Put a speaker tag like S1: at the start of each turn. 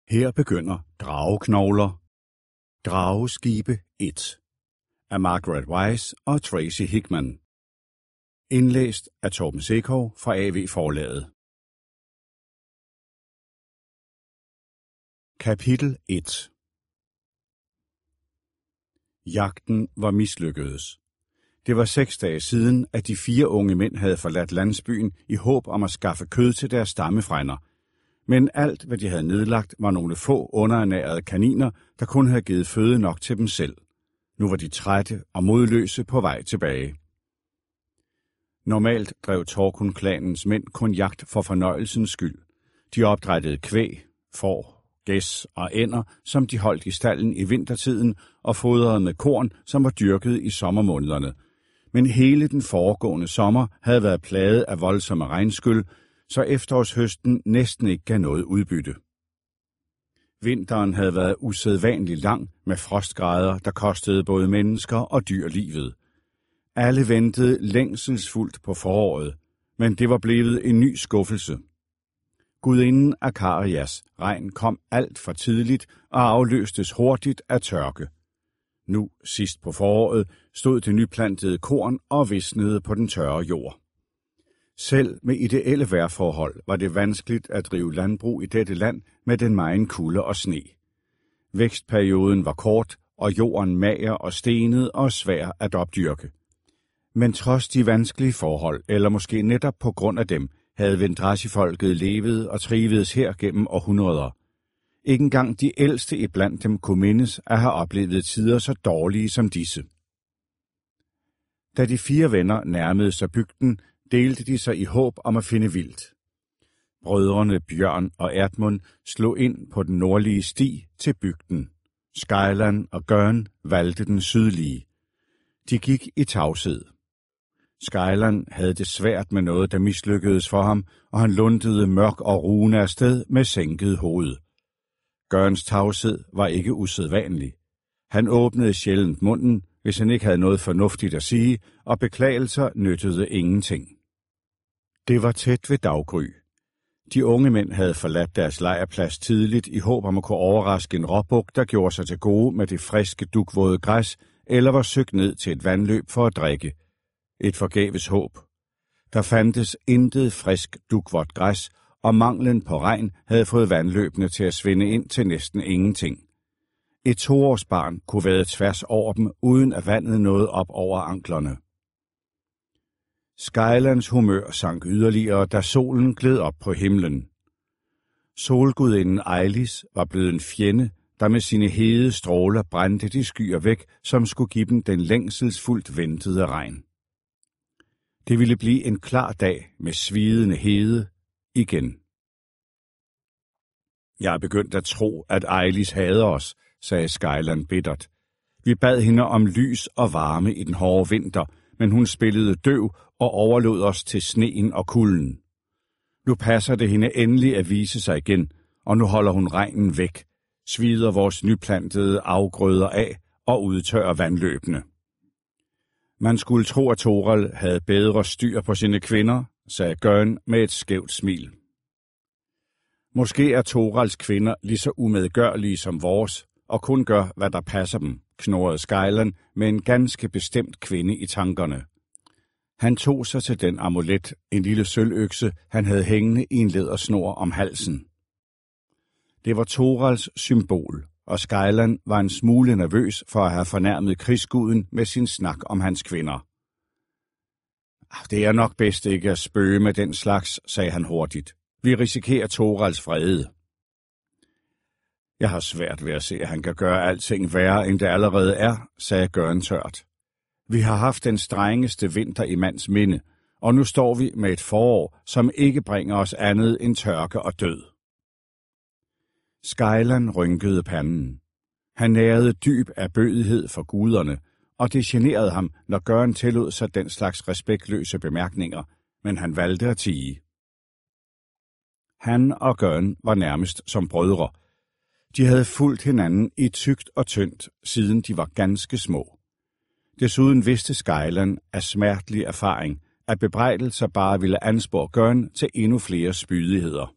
S1: Her begynder Drageknogler. Drageskibe 1 af Margaret Weis og Tracy Hickman. Indlæst af Torben Sekov fra AV Forlaget. Kapitel 1. Jagten var mislykkedes. Det var 6 dage siden, at de 4 unge mænd havde forladt landsbyen i håb om at skaffe kød til deres stammefrænder. Men alt, hvad de havde nedlagt, var nogle få underernærede kaniner, der kun havde givet føde nok til dem selv. Nu var de trætte og modløse på vej tilbage. Normalt drev Torkun-klanens mænd kun jagt for fornøjelsens skyld. De opdrættede kvæg, får, gæs og ænder, som de holdt i stalden i vintertiden og fodrede med korn, som var dyrket i sommermånederne. Men hele den foregående sommer havde været plaget af voldsomme regnskyl, så efterårshøsten næsten ikke gav noget udbytte. Vinteren havde været usædvanligt lang med frostgrader, der kostede både mennesker og dyr livet. Alle ventede længselsfuldt på foråret, men det var blevet en ny skuffelse. Gudinden Akarias regn kom alt for tidligt og afløstes hurtigt af tørke. Nu, sidst på foråret, stod det nyplantede korn og visnede på den tørre jord. Selv med ideelle vejrforhold var det vanskeligt at drive landbrug i dette land med den megen kulde og sne. Vækstperioden var kort, og jorden mager og stenet og svær at opdyrke. Men trods de vanskelige forhold, eller måske netop på grund af dem, havde Vendrashi-folket levet og trivedes her gennem århundreder. Ikke engang de ældste iblandt dem kunne mindes at have oplevet tider så dårlige som disse. Da de 4 venner nærmede sig bygden, delte de sig i håb om at finde vildt. Brødrene Bjørn og Erdmund slog ind på den nordlige sti til bygden. Skyland og Gørn valgte den sydlige. De gik i tavshed. Skyland havde det svært med noget, der mislykkedes for ham, og han lundede mørk og rugende afsted med sænket hoved. Gørns tavshed var ikke usædvanlig. Han åbnede sjældent munden, hvis han ikke havde noget fornuftigt at sige, og beklagelser nyttede ingenting. Det var tæt ved daggry. De unge mænd havde forladt deres lejrplads tidligt i håb om at kunne overraske en råbuk, der gjorde sig til gode med det friske, dugvåde græs, eller var søgt ned til et vandløb for at drikke. Et forgæves håb. Der fandtes intet frisk, dugvådt græs, og manglen på regn havde fået vandløbene til at svinde ind til næsten ingenting. Et 2-årsbarn kunne vade tværs over dem, uden at vandet nåede op over anklerne. Skylands humør sank yderligere, da solen gled op på himlen. Solgudinden Eilis var blevet en fjende, der med sine hede stråler brændte de skyer væk, som skulle give dem den længselsfuldt ventede regn. Det ville blive en klar dag med svidende hede igen. Jeg er begyndt at tro, at Eilis hader os, sagde Skyland bittert. Vi bad hende om lys og varme i den hårde vinter, men hun spillede døv og overlod os til sneen og kulden. Nu passer det hende endelig at vise sig igen, og nu holder hun regnen væk, svider vores nyplantede afgrøder af og udtørrer vandløbene. Man skulle tro, at Torald havde bedre styr på sine kvinder, sagde Gørn med et skævt smil. Måske er Toralds kvinder lige så umedgørlige som vores, og kun gør, hvad der passer dem, knurrede Skyland med en ganske bestemt kvinde i tankerne. Han tog sig til den amulet, en lille sølvøkse, han havde hængende i en lædersnor om halsen. Det var Toralds symbol, og Skyland var en smule nervøs for at have fornærmet krigsguden med sin snak om hans kvinder. Det er nok bedst ikke at spøge med den slags, sagde han hurtigt. Vi risikerer Toralds vrede. Jeg har svært ved at se, at han kan gøre alting værre, end det allerede er, sagde Gørn tørt. Vi har haft den strengeste vinter i mands minde, og nu står vi med et forår, som ikke bringer os andet end tørke og død. Skyland rynkede panden. Han nærede dyb erbødighed for guderne, og det generede ham, når Gørn tillod sig den slags respektløse bemærkninger, men han valgte at tie. Han og Gørn var nærmest som brødre. De havde fulgt hinanden i tykt og tyndt, siden de var ganske små. Desuden vidste Skyland af smertelig erfaring, at bebrejdelser bare ville anspore Gørn til endnu flere spydigheder.